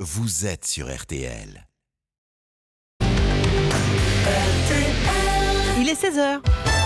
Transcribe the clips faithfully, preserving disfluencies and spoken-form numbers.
vous êtes sur R T L. Il est seize heures.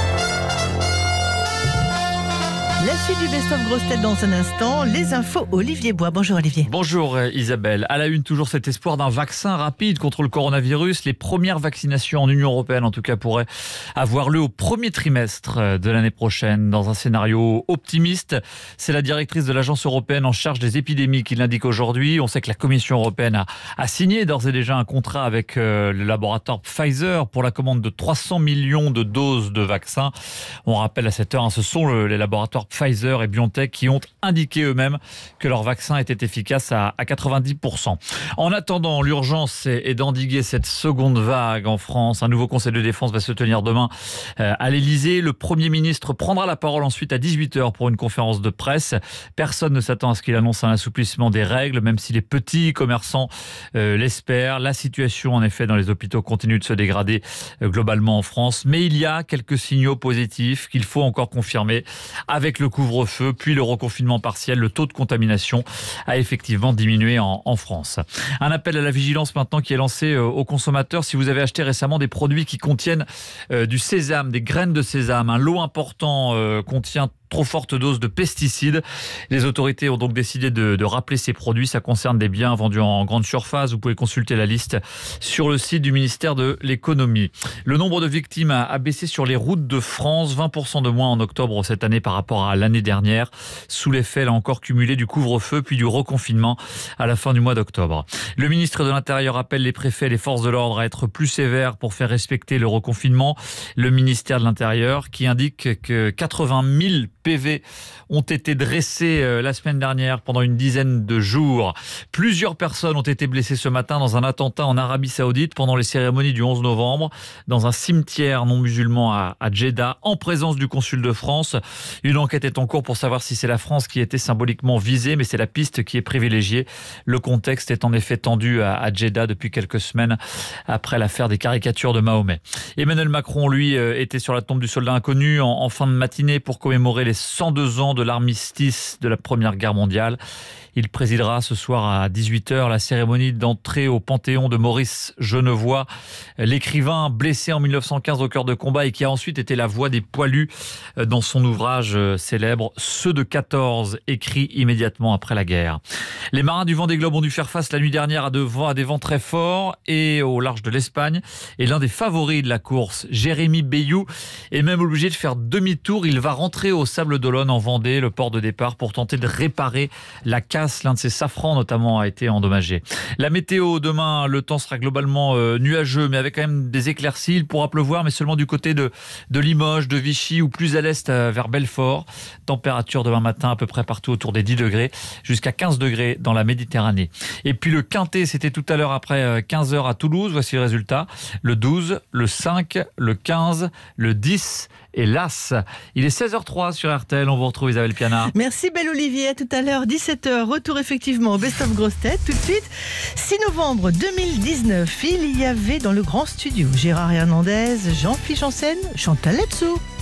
La suite du Best of Grosses Têtes dans un instant. Les infos, Olivier Bois. Bonjour Olivier. Bonjour Isabelle. À la une, toujours cet espoir d'un vaccin rapide contre le coronavirus. Les premières vaccinations en Union européenne, en tout cas, pourraient avoir lieu au premier trimestre de l'année prochaine. Dans un scénario optimiste, c'est la directrice de l'agence européenne en charge des épidémies qui l'indique aujourd'hui. On sait que la Commission européenne a, a signé d'ores et déjà un contrat avec euh, le laboratoire Pfizer pour la commande de trois cents millions de doses de vaccins. On rappelle à cette heure, hein, ce sont le, les laboratoires Pfizer et BioNTech qui ont indiqué eux-mêmes que leur vaccin était efficace à, à quatre-vingt-dix pour cent. En attendant, l'urgence est, est d'endiguer cette seconde vague en France. Un nouveau conseil de défense va se tenir demain euh, à l'Elysée. Le Premier ministre prendra la parole ensuite à dix-huit heures pour une conférence de presse. Personne ne s'attend à ce qu'il annonce un assouplissement des règles, même si les petits commerçants euh, l'espèrent. La situation, en effet, dans les hôpitaux continue de se dégrader euh, globalement en France. Mais il y a quelques signaux positifs qu'il faut encore confirmer. Avec le couvre-feu, puis le reconfinement partiel, le taux de contamination a effectivement diminué en, en France. Un appel à la vigilance maintenant qui est lancé euh, aux consommateurs. Si vous avez acheté récemment des produits qui contiennent euh, du sésame, des graines de sésame, un lot important euh, contient trop forte dose de pesticides. Les autorités ont donc décidé de, de rappeler ces produits. Ça concerne des biens vendus en grande surface. Vous pouvez consulter la liste sur le site du ministère de l'économie. Le nombre de victimes a, a baissé sur les routes de France. vingt pour cent de moins en octobre cette année par rapport à l'année dernière. Sous l'effet, là encore, cumulé du couvre-feu puis du reconfinement à la fin du mois d'octobre. Le ministre de l'Intérieur appelle les préfets et les forces de l'ordre à être plus sévères pour faire respecter le reconfinement. Le ministère de l'Intérieur qui indique que quatre-vingt mille P V ont été dressés la semaine dernière pendant une dizaine de jours. Plusieurs personnes ont été blessées ce matin dans un attentat en Arabie Saoudite pendant les cérémonies du onze novembre, dans un cimetière non musulman à, à Jeddah, en présence du consul de France. Une enquête est en cours pour savoir si c'est la France qui était symboliquement visée, mais c'est la piste qui est privilégiée. Le contexte est en effet tendu à, à Jeddah depuis quelques semaines après l'affaire des caricatures de Mahomet. Emmanuel Macron, lui, était sur la tombe du soldat inconnu en, en fin de matinée pour commémorer les cent deux ans de l'armistice de la Première Guerre mondiale. Il présidera ce soir à dix-huit heures la cérémonie d'entrée au Panthéon de Maurice Genevoix, l'écrivain blessé en mille neuf cent quinze au cœur de combat et qui a ensuite été la voix des poilus dans son ouvrage célèbre « Ceux de quatorze », écrit immédiatement après la guerre. Les marins du Vendée Globe ont dû faire face la nuit dernière à, de vents, à des vents très forts et au large de l'Espagne. Et l'un des favoris de la course, Jérémy Bayou, est même obligé de faire demi-tour. Il va rentrer au Sable d'Olonne en Vendée, le port de départ, pour tenter de réparer la casse. L'un de ses safrans notamment a été endommagé. La météo, demain, le temps sera globalement euh, nuageux, mais avec quand même des éclaircies. Il pourra pleuvoir, mais seulement du côté de, de Limoges, de Vichy ou plus à l'est euh, vers Belfort. Température demain matin à peu près partout autour des dix degrés, jusqu'à quinze degrés dans la Méditerranée. Et puis le quintet, c'était tout à l'heure après quinze heures à Toulouse. Voici le résultat. Le douze, le cinq, le quinze, le dix et l'As. Il est seize heures zéro trois sur R T L. On vous retrouve Isabelle Piana. Merci belle Olivier. À tout à l'heure, dix-sept heures. Retour effectivement au Best of Grosses Têtes. Tout de suite, six novembre deux mille dix-neuf, il y avait dans le grand studio Gérard Hernandez, Jean-Philippe Janssen, Chantal Latsou.